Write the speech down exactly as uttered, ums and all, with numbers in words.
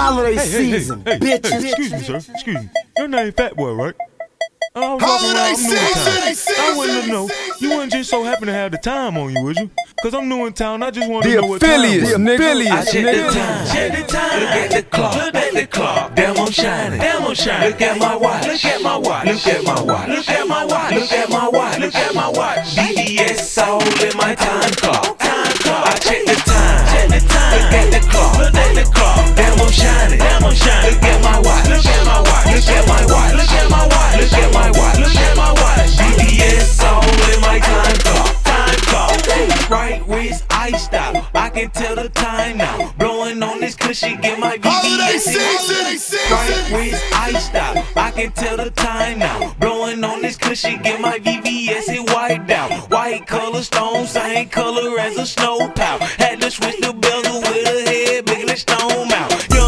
Holiday hey, hey, season, hey, hey, bitches. Hey, excuse me, sir. Excuse me. Your name Fat Boy, right? I was Holiday walking around, I'm new in town. season, I wanted to know, season. you wouldn't just so happen to have the time on you, would you? Cause I'm new in town, I just want to The know what time affiliates, it was. nigga. I check the nigga. time, check the time. Look at the clock, look at the clock. Damn, I'm shining, damn, I'm shining. Look at my watch, look at my watch, look at my watch, look at my watch, look at my watch, look at my watch. B D S all in my time clock, time clock. I check the time, check the time. Look at the clock, look at the clock. Damn, I'm shining, damn, I'm shining. Look at my watch, look at my watch, look at my watch, look at my watch, look at my watch, look at my watch. B D S all in my time clock, time clock. Right wrist iced out, I can tell the time now. Blowing on this cushion, get my V Holiday V S. season, Right wrist iced out, I can tell the time now. Blowing on this cushion, get my V V S it wiped out. White color stone, same color as a snow plow.